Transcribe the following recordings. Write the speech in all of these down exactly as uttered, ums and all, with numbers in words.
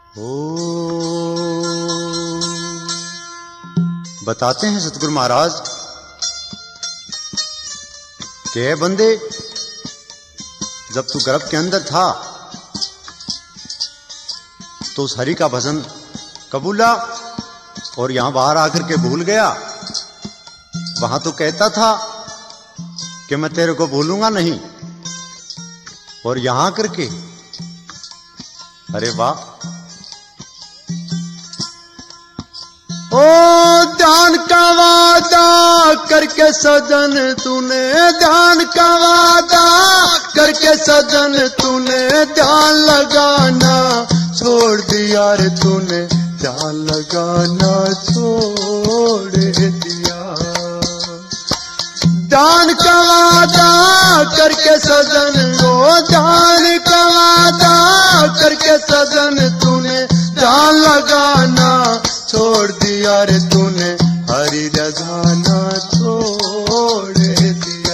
बताते हैं सतगुरु महाराज कि ए बंदे, जब तू गर्भ के अंदर था तो उस हरि का भजन कबूला और यहां बाहर आकर के भूल गया। वहां तो कहता था कि मैं तेरे को भूलूंगा नहीं, और यहां करके अरे वाह। ओ ध्यान का वादा करके सजन तूने, ध्यान का वादा करके सजन तूने ध्यान लगाना छोड़ दिया रे, तूने ध्यान लगाना छोड़ दिया। ध्यान का वादा करके सजन, ओ ध्यान का वादा करके सजन तूने ध्यान लगाना छोड़ दिया रे, तूने हरि रजाना छोड़ दिया।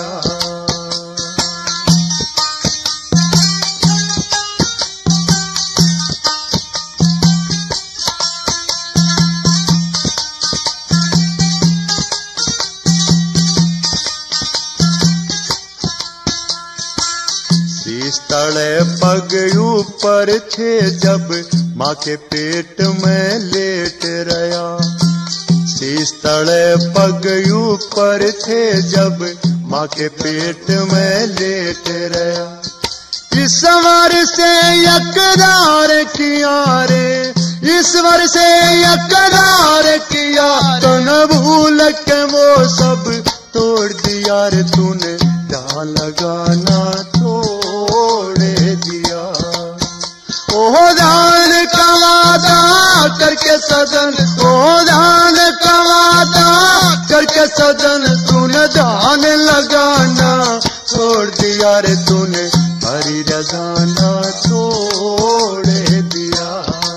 शीश तले पग ऊपर थे जब माँ के पेट में लेट रहा। शीश तले पग ऊपर थे जब माँ के पेट में लेट रहा। ईश्वर से इकरार किया रे, ईश्वर से इकरार किया, तो न भूल के वो सब तोड़ दिया रे, तूने ध्यान लगाना छोड़ दिया। ओ ध्यान का वादा करके सजन, ओ ध्यान का वादा करके सजन तूने ध्यान लगाना छोड़ दिया रे, तूने हरि रजाना छोड़ दिया।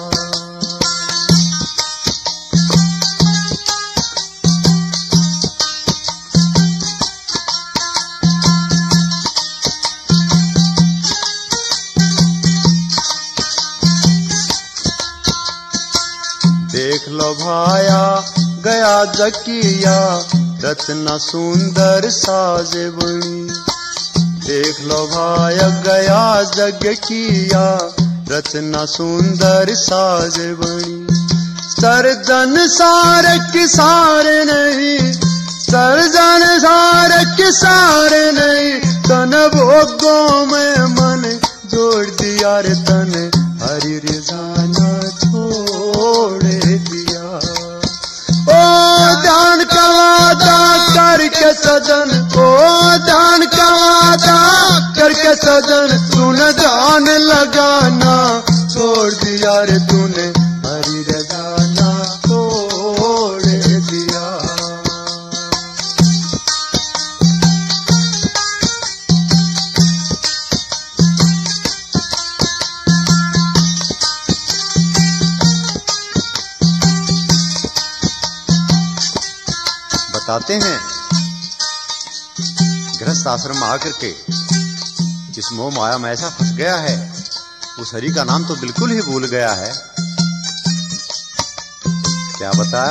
देख लो भाया गया जकिया रचना सुंदर साज बनी। देख लो भाया गया जग किया रचना सुंदर साज बनी। सर्जन सारे की सारे नहीं, सर्जन सारे की सारे नहीं, तन भोगों में मन जोड़ दिया रे, तन हरि रजाना छोड़ दिया। ओ ध्यान का वादा करके सजन, ओ ध्यान का वादा करके सजन तूने ध्यान लगाना छोड़ दिया रे, तूने हरि रजाना छोड़ दिया। बताते हैं गृहस्थ आश्रम में आकर के इस मोह माया में ऐसा फंस गया है, उस हरि का नाम तो बिल्कुल ही भूल गया है। क्या बताया?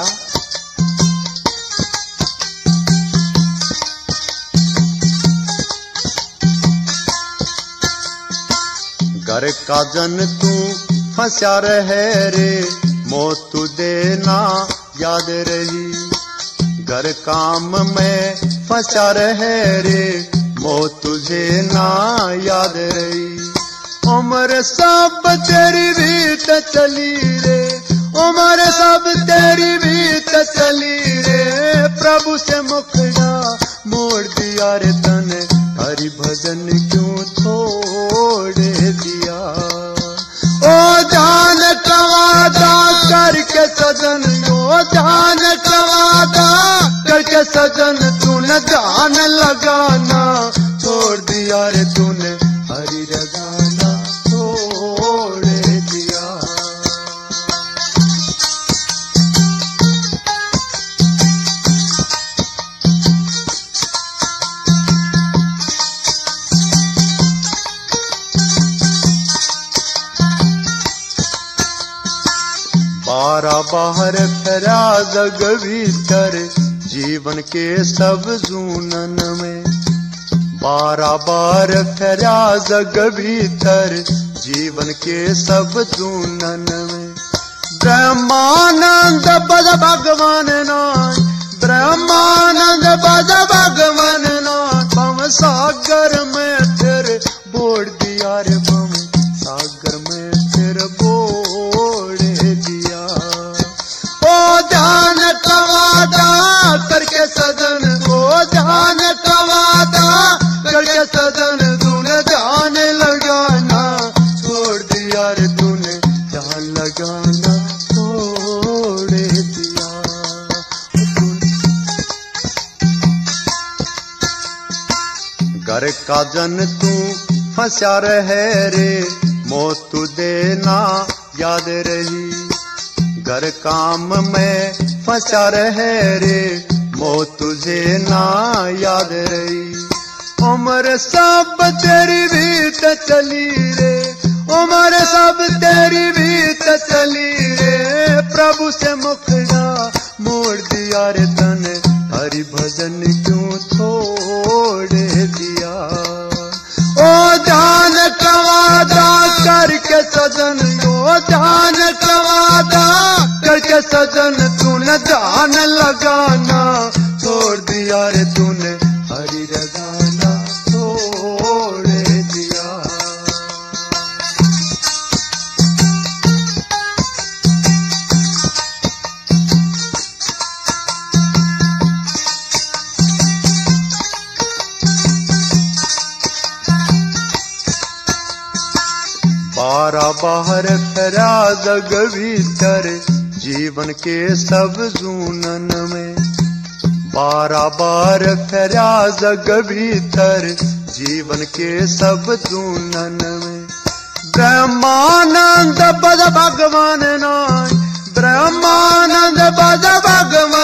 घर का जन तू फंसा रहे रे, मौत तू देना याद रही। घर काम में फंसा रहे रे, मौत तुझे ना याद रही। उम्र सब तेरी बीत चली रे, उम्र सब तेरी बीत चली रे, प्रभु से मुखड़ा मोड़ दिया रे, तने हरि भजन क्यों छोड़ दिया। ओ ध्यान का वादा करके सजन, ओ ध्यान का वादा करके सजन तूने ध्यान लगाना छोड़ दिया रे, तूने हरि रजाना छोड़ दिया। बारह बाहर फरा जग भीतर जीवन के सब जूनन में। बारह बार फरा जग भीतर जीवन के सब जूनन में। ब्रह्मानंद बज भगवान नाथ, ब्रह्मानंद बज भगवान नाथ। भव सागर में फिर बोड़ दिया रे, भव सागर में फिर बोड़ दिया। ओ ध्यान का वादा करके सदन, ओ ध्यान का वादा करके सदन, तूने ध्यान लगाना छोड़ दिया रे, तूने ध्यान लगाना छोड़ दिया। घर का जन तू फंसा रहे रे, मौत तू देना याद रही। घर काम में फंसा रहे रे, मौत तुझे ना याद रही। उम्र सब तेरी बीत चली रे, उम्र सब तेरी बीत चली रे। प्रभु से मुखड़ा मोड़ दिया रे तने, हरि भजन क्यों छोड़ दिया। ओ ध्यान का वादा करके सजन, ओ ध्यान का वादा करके सजन, तूने ध्यान लगाना छोड़ दिया रे, तूने हरि लगाना छोड़ दिया। बारह बाहर फरा जग भीतर जीवन के सब जूनन में। बारह बार फरा जग भीतर जीवन के सब जूनन में। ब्रह्मानंद बज भगवान नाथ, ब्रह्मानंद बज भगवान